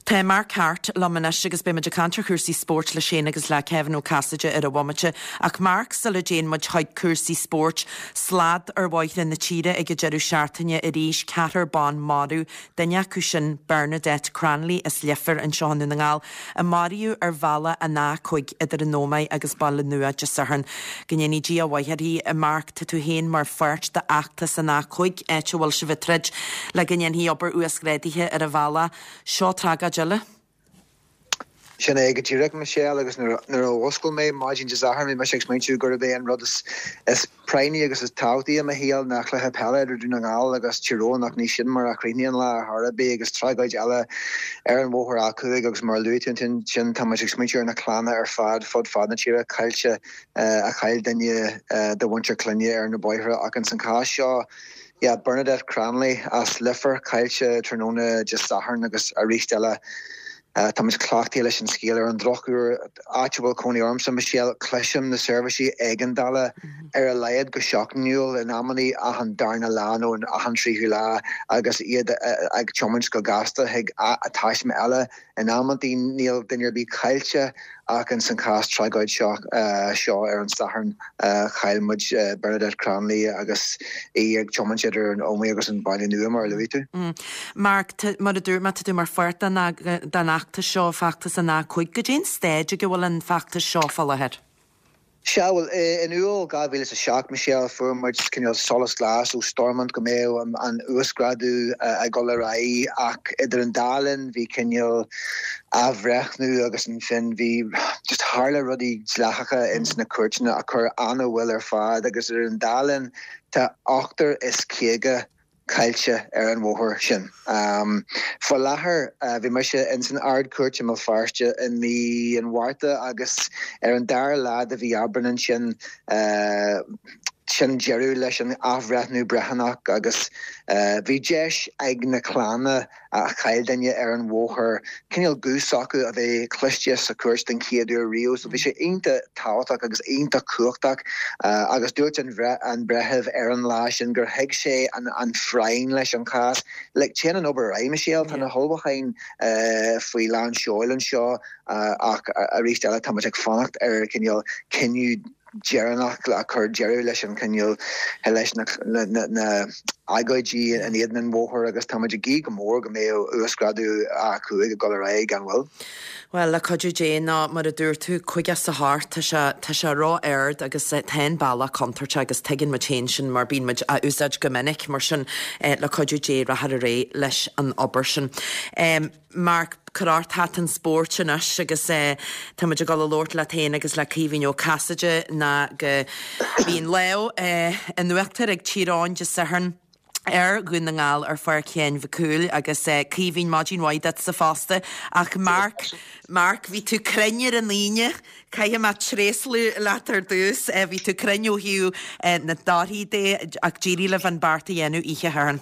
Tá Mark Hart lomanis agus be muidir cantar chursí sport le sin agus le Kevin O'Casside ar a bhaimite ach Mark sa le déan muid chaid chursí sport slad ar bhaith in na tíre ag jeú seaartaine a ríis ceatar ban marú daine acu sin Bernadette Cranley is liefar an seánú na ngáil a mariú ar bhela a ná chuig idir an nómaid agus balla nua de sahan gnéní dí a bhaitheirí a Mark tá tú héin mar fuirt de achtas a ná chuig éte bhfuil se bhitrid le gnéhí obair uasgréidithe ar a bhela seo traga Jelle? Sin ag tíreach Michelle agus nar oscail mé mágin de zahar mé mar sex meintú gur bé an rud is praini agus is tátaí am a héal nach le hepelle ar dúna ngáil agus tírónach ní sin mar a chríníon le Harabé agus trágaid eile ar an bhóthar acu agus mar luútin sin tá mar sex meintú ar na chlána ar fad na tíre caiilte a chail daine de bhaintear clunne ar na báithre ach an san cá seo. Yeah, Bernadette Cranley as lifer caiilte tróna just saharn agus a rístelle Thomas Clark leis an scéalar an drochúr áitiúil Coney Armstrong Michelle Clesham na servicey Egandala ar a leiad go seachniúil in ammaní a an darna lánó an a an tríú lá agus iad ag chomins go gasta heag a taisme eile in ammantí níl duine bí caiilte ach an san cast trágaid seo ar an saharn chailmuid Bernadette Cranley agus ag chomins idir an ómé agus an bailí nua mar le vítu. Mark, mar a dúr tú mar fuirt dan achta seo factas a ná chuig go dén stéide go bhfuil an factas seo fallhead. Well, in uol gael is a shock Michelle for much kind of solas glas o stormant go meo an uasgradu a golerai ac idir an dalen vi kenjal afrecht nu agus an fin vi just harle ruddy slachacha ins na kurtna a cur anna willer fad agus idir an dalen ta ochter is kege Kailse ar an bhóthar sin. For láthair bhí mar se in san ard cuairt mal farste in mí an bhairte agus ar an dar lád a bhí abranan sin sin jeú leis an afreathnú brehanach agus bhí deis ag na chlána a chail daine ar an bhóthar cinneal gúsácu a bheith cluiste sa cuairt den céadú riú, so bhí sé aonta táhaach agus aonta cuachtach agus dúirt an bretheh ar an lá sin gur heig sé an frein leis an cás. Le tsin an obair raim Michelle tan na holbachain faoi lán seoil an seo ach a rístelle tá ag fannacht ar cinneal cinniú Jeranach a chur Jerry leis an cinneal leis na AIG an iad an bhóthar agus táidir gí go mór go mé uasgradu a chuig a golerai gan bhfuil. Well, le coidú dé ná mar a dúir tú chuige sa háart tá se rá aird agus ten balla contarte agus tegin ma sin mar bín muid a úsáid go minic mar sin le coidú dé rahar a ré leis an obair sin. Mark Carart hat an sport sin agus tá muid a gal Lord le tain agus le Kevin O'Casside na go bín leo an nuachtar ag tíráin de saharn gwn na ngáil ar fear céin bhicúil agus Kevin Magin Waid sa fásta ach Mark hí tú crenne an líne caiim mat tréslú letar dús hí tú crenne hiú na dáí dé ag ddírí le van barta dhéanú ihe haran.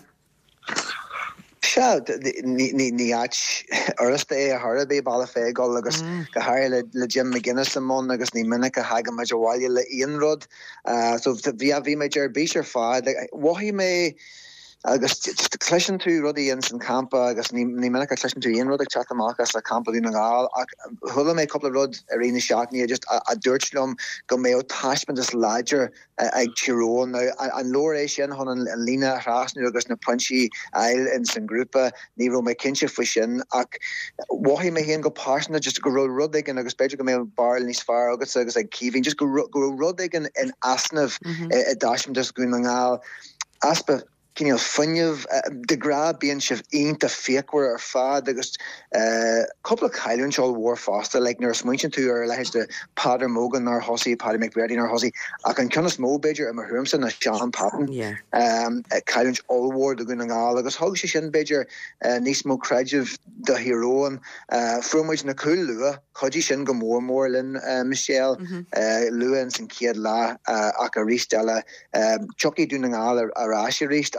Ní oriste a Harabé balla féáil agus go háir le Jim McGuinness amón agus ní minic a haga meid bháile le Ianrod so bhí méid ar bíir fád wahí mé agus cléisian tú rudí in san campa agus ní minic a cléisian tú Ianrod ag chat amachchas le campa dúna gáil ach thula mé coppla rud a réna seaachní just a dúirtlum go mé ó taisman is láidir ag tíróin an lóéis sin hon an lína hrásnú agus na punchi eil in san grúpa ní ro mé cinse fa sin ach wahí mé héan go pána just go rudigan agus beidir go mé bar níos far agus ag Kevin just go rudigan in asnamh a daism just gún na ngáil aspa Cinneal funneh de gra bíon sih aonta féachhar ar fad agus couple caiún seáil mhór fásta le nar smuintin tú ar leis de Padder Mogan nar hosí Paddy McBready nar hosí ach an ceannas móbéidir am thuúmsa na Sean Patton caiún allhór do gúna ngáil agus thug sé sin beidir níos mó creidirh do hiróin fruúmuid na cool lua chodí sin go mór linn Michelle luan san ciad lá ach a rístelle Chucky dúna ngáil ar ráisi ríist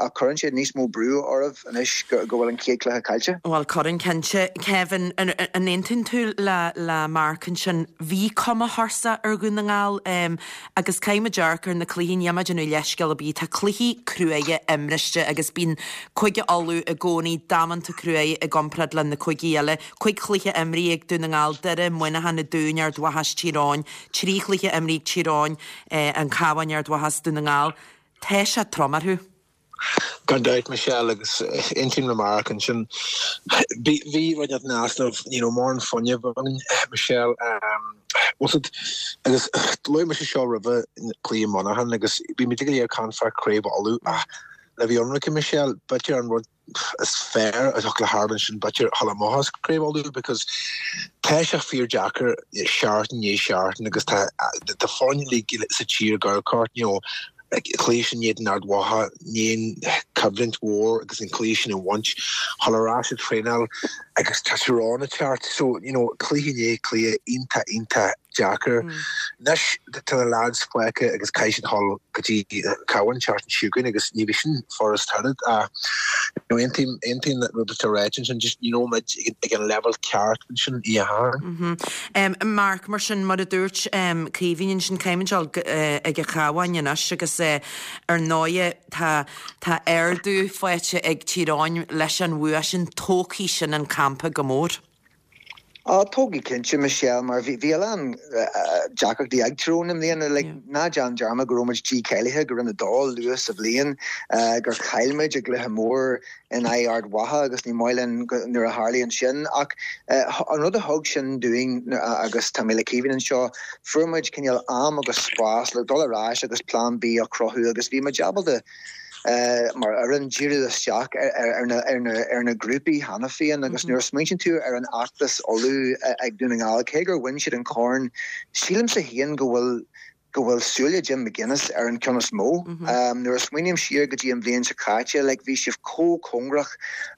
a current níos mó brú orh an is go bhfuil an céicla caiilte. Well Corin kense Kevin an intin tú le marcan sin bhí cuma harsa ar gunnaáil agus caiime dearcar na clín yamaidú leisceil a bí tá cluí cruaige imriiste agus bín chuige alú a gcónaí damananta cruaí a gomprad le na chuigéile chuig chluiche imrí ag dúnaáil deire muine hanna dúnear dwahas tíráin trí chluiche imrí tíráin an cabhainnear dwahas dúnaáil Tá se tromarthú. Gandait Michelle agus intim American sin vi wat dat naast of more an funny Michelle was it agus loy me show river clean Monaghan agus be me a confer crave all le vi onke Michelle but you're on what is fair as le Harlin but you're Halamohas crave all because Tasha fear jacker sharten ye sharten agus the funny league it's a cheer girl court Cléisian iad in ardwaha níon Covenant War agus in Cléisian in once Hollarashid Frenal agus Tasharán a chart so cléisian clé inta Jacker Nish the lads Fweka agus Caisian Hall gotí Cowan chart and Sugan agus Nivision Forest Hurrid anything that Robert Regents and just again level chart sin Mark mar sin mar a dúirt críhíonn sin caiimiseáil ag chahain agus ar náide tá airdú foiite ag tíráin leis an bhua sin tócaí sin an campa go mór. Tógi kinse Michelle mar vi an Jack die ag tronim lean like na Jan Jarma gromage G Kellyhe gur in the dal Lewis of Lean gur Kylmage gle moor in Ard Waha agus ni moilen near a Harley and Shin another hog sin doing agus Tamila Kevin and Shaw firmage can yell agus spas le dollar rash agus plan B a crohu agus vi ma jabal de mar an jíri a seach na grúpi Hanafi an agus nuair smaintsin tú an actas olú ag dúning alcégur winshid an corn sílim sa hían go bhfuil súile Jim McGuinness an Conas Mó nuair smaoinim siar go dtí an bblion sa caite le bhí sibh congrach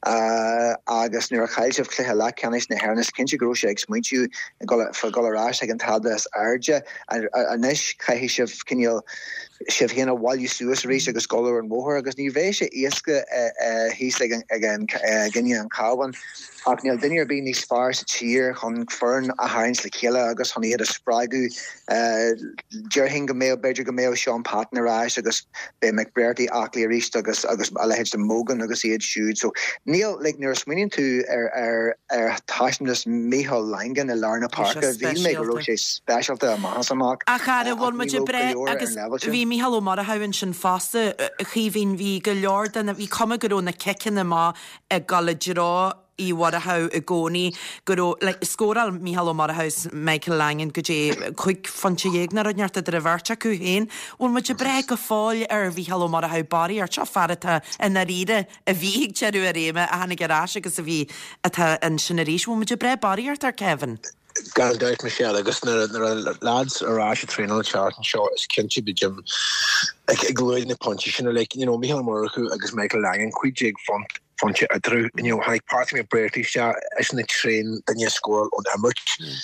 agus nuair a chailseh cluthe le canis na hairnas cinse gro sé ag smaintú for golarás ag an tablas airde a nish caihí sibh cinneal sibh híanana bháilú suas rééis agus scolar an móthir agus ní bhéh sé éasca híos le ginine an cáhan ach níl duine ar bí níos fearr sa tír chun fern a hains le chéile agus chun iad a sppragu dearhin go méo beidir go méo Sean Patton aráis agus be McBrearty achlí a ríist agus a lehéid de mógan agus iad siúd so níl le nuair smaoiníonn tú ar taiismlas Micheál Langan i Larna Parka bhí mé go raibh sé speisialta a maithas amach a chara bhfuil muidir bre agus bhí Micheál Ó Murchú sin fásta chihín bhí go leor den a bhí cuma go na cecin má a galaidirá í Waterhouse a gcónaí go scóral Micheál Ó Murchú Michael Langan go dé chuig fanse dhéagnar an neartta a bhharrte acu héin ón muidir bre go fáil ar Micheál Ó Murchú barí ar te farata ina riide a bhí teú a réime a hana garráis agus a bhí atá an sin a ríis ón muidir bre barí ar Kevin. Gandait Michelle agus lads ará trainal chart and show is kinchi be Jim gloid na punch sin Micheál Ó Murchú agus Michael Langan cuiig font a dru hanig part me British is na train dan je score on Emmert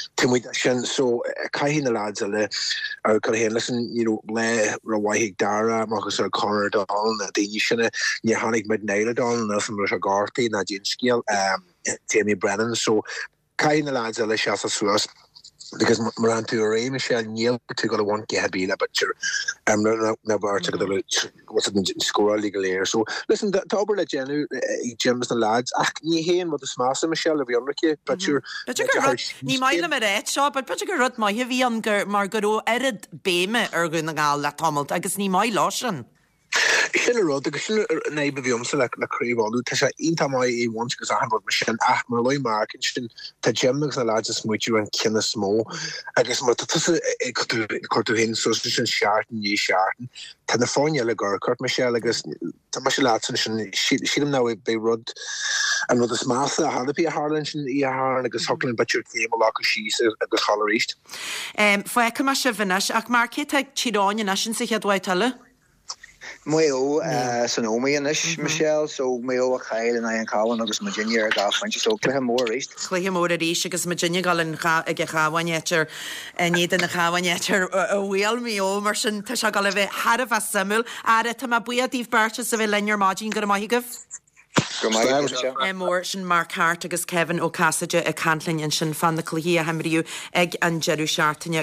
sin so caihin na lads le ar go hen listen le rawaig dara Marcus Connor Donald na déine sinne ni hanig mid neile Donald na from Garty na Jean Skill Jamie Brennan so caihin na lads le se suas because Moran to Ray Michelle Neil to go to one Gahabila but never what's it score legal air so listen the Tober le Genu Jims the lads ni hen what the smash Michelle of Yonrike but you're ní maile mar réit seo but go rud mai a bhí an gur mar go erid béime ar gun na gáil le tomult agus ní mai lásin Sin rud agus sin neibe bhíomsa le críomháú tá sé ionta mai é bhaint agus ahan rud mar sin mar loi marcin sin tá Jimmas na láidir smuitiú an cinna smó agus mar chuú hin so sin seaartan ní seaartan tá na fáine le gurcart mar se agus tá mar se látan sin siadm ná be rud an rud is másasa a hadapí a Harlan sin í athn agus tholann betir céim lá go síos agus choiríist. Foicha mar se bhanis ach mar cé ag tíráin na sin sa cheadhaid talile? Mayo Sonomi inis Michelle so Mayo a chail and an Cowan agus Virginia gafanti so clé mór éist. Clé mór a ríis agus Virginia galin ag chahainnéir níad na chahainnéir a bhil mío mar sin tá se gal bheith Har a bheith samú a tá buadíh berte sa bheith lear mágin go maigah. Mór sin Mark Hart agus Kevin ó Casaide a canlinn sin fan na chluí a haimriú ag an jeú seaartaine